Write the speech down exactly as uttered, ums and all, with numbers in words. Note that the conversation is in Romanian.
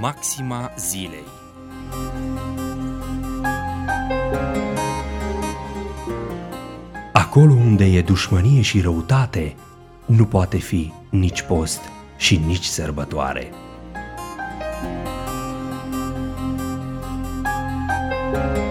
Maxima zilei. Acolo unde e dușmănie și răutate, nu poate fi nici post și nici sărbătoare.